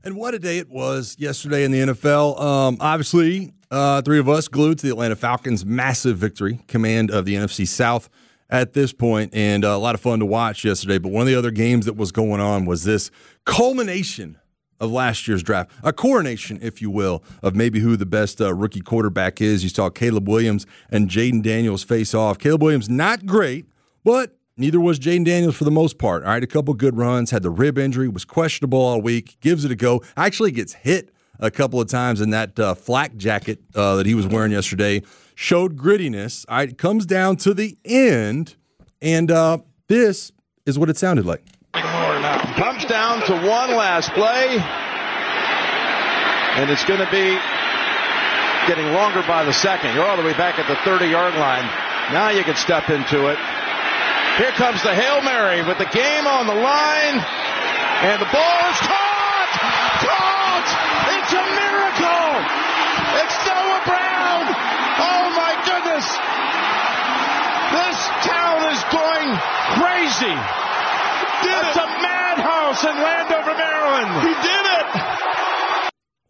And what a day it was yesterday in the NFL. Obviously, three of us glued to the Atlanta Falcons' massive victory, command of the NFC South at this point, and a lot of fun to watch yesterday. But one of the other games that was going on was this culmination of last year's draft, a coronation, if you will, of maybe who the best rookie quarterback is. You saw Caleb Williams and Jaden Daniels face off. Caleb Williams, not great, but neither was Jaden Daniels for the most part. All right, a couple good runs, had the rib injury, was questionable all week, gives it a go. Actually gets hit a couple of times in that flak jacket that he was wearing yesterday. Showed grittiness. All right, comes down to the end, and this is what it sounded like. Comes down to one last play, and it's going to be getting longer by the second. You're all the way back at the 30-yard line. Now you can step into it. Here comes the Hail Mary with the game on the line, and the ball is caught! Caught! It's a miracle! It's Noah Brown! Oh my goodness! This town is going crazy! It's a madhouse in Landover, Maryland! He did it!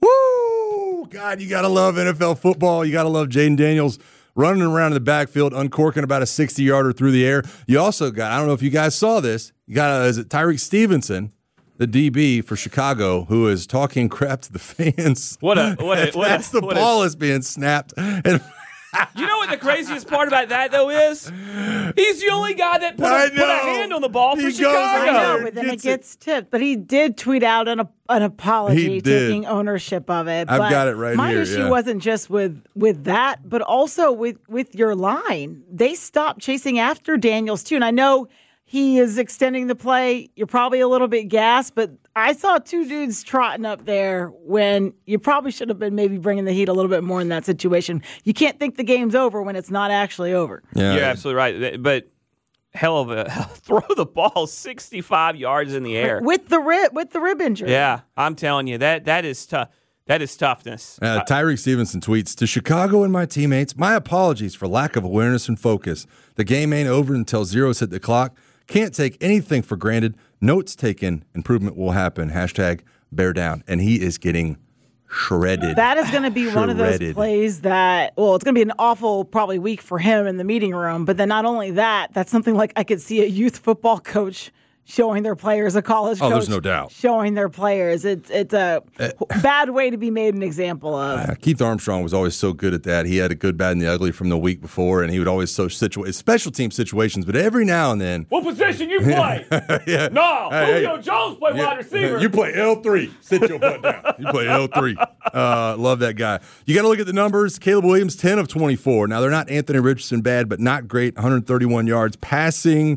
Woo! God, you got to love NFL football. You got to love Jaden Daniels running around in the backfield, uncorking about a 60-yarder through the air. You also got, I don't know if you guys saw this, you got, is it Tyreek Stevenson, the DB for Chicago, who is talking crap to the fans. That's the ball is being snapped. And you know what the craziest part about that, though, is? He's the only guy that put a hand on the ball for Chicago. I know, but then it gets tipped. But he did tweet out an apology, taking ownership of it. I've got it right here. My issue wasn't just with that, but also with your line. They stopped chasing after Daniels, too. And I know he is extending the play. You're probably a little bit gassed, but I saw two dudes trotting up there when you probably should have been maybe bringing the heat a little bit more in that situation. You can't think the game's over when it's not actually over. Yeah. You're absolutely right. But hell of a throw the ball 65 yards in the air with the rib injury. Yeah, I'm telling you that is tough. That is toughness. Tyreek Stevenson tweets, "To Chicago and my teammates, my apologies for lack of awareness and focus. The game ain't over until zeros hit the clock. Can't take anything for granted. Notes taken. Improvement will happen. #bear down." And he is getting shredded. That is going to be one of those plays that, well, it's going to be an awful probably week for him in the meeting room. But then not only that, that's something like I could see a youth football coach showing their players, a college coach. Oh, there's no doubt. Showing their players. It's a bad way to be made an example of. Keith Armstrong was always so good at that. He had a good, bad, and the ugly from the week before, and he would always special team situations, but every now and then. What position you play? Yeah. No, Julio Jones play wide receiver. You play L3. Sit your butt down. You play L3. Love that guy. You got to look at the numbers. Caleb Williams, 10 of 24. Now, they're not Anthony Richardson bad, but not great. 131 yards passing.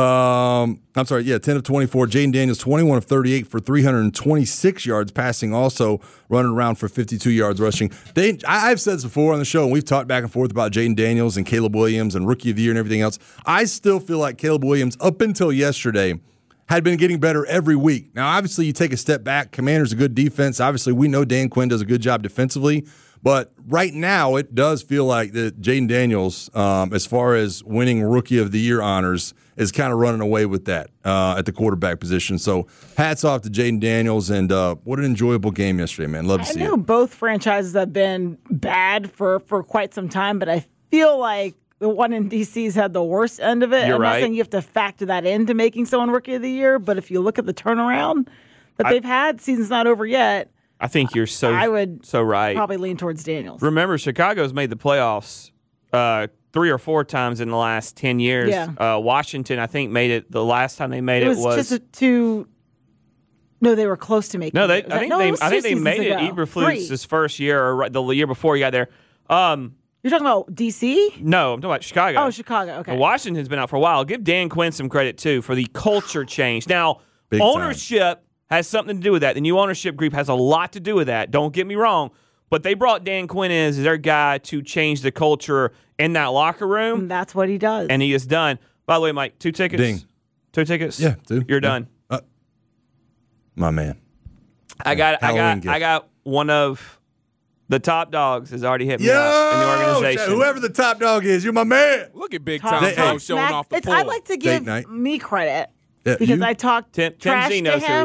10 of 24. Jaden Daniels, 21 of 38 for 326 yards passing, also running around for 52 yards rushing. I've said this before on the show, and we've talked back and forth about Jaden Daniels and Caleb Williams and Rookie of the Year and everything else. I still feel like Caleb Williams, up until yesterday, had been getting better every week. Now, obviously, you take a step back. Commander's a good defense. Obviously, we know Dan Quinn does a good job defensively. But right now, it does feel like that Jaden Daniels, as far as winning Rookie of the Year honors, is kind of running away with that at the quarterback position. So hats off to Jaden Daniels, and what an enjoyable game yesterday, man. Love to see it. I know both franchises have been bad for quite some time, but I feel like the one in D.C.'s had the worst end of it. You're right. I'm not saying you have to factor that into making someone Rookie of the Year, but if you look at the turnaround that they've had, season's not over yet. I think you're so right. Probably lean towards Daniels. Remember, Chicago's made the playoffs 3 or 4 times in the last 10 years. Yeah. Washington, I think, made it the last time they made it was just two. No, they were close to making. No, it. I think they made it. Eberflus' first year or the year before he got there. You're talking about D.C.? No, I'm talking about Chicago. Oh, Chicago. Okay. Washington's been out for a while. Give Dan Quinn some credit too for the culture change. Now, Big ownership has something to do with that. The new ownership group has a lot to do with that. Don't get me wrong. But they brought Dan Quinn in as their guy to change the culture in that locker room. And that's what he does. And he has done. By the way, Mike, 2 tickets? Ding. 2 tickets? Yeah, dude. You're done. My man. I got one of the top dogs has already hit me up in the organization. Whoever the top dog is, you're my man. Look at Big Time Pro showing off the pull. I like to give me credit because I talked trash to him.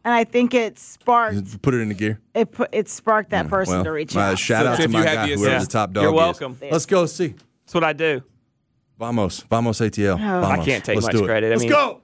and I think it sparked. Put it into gear. It sparked that person to reach out. Shout out to Tiff, my you had guy, the whoever's assist. the top dog. You're is. welcome. Let's go. Let's see. That's what I do. Vamos ATL. I Vamos. can't take Let's much do it. credit. Let's go.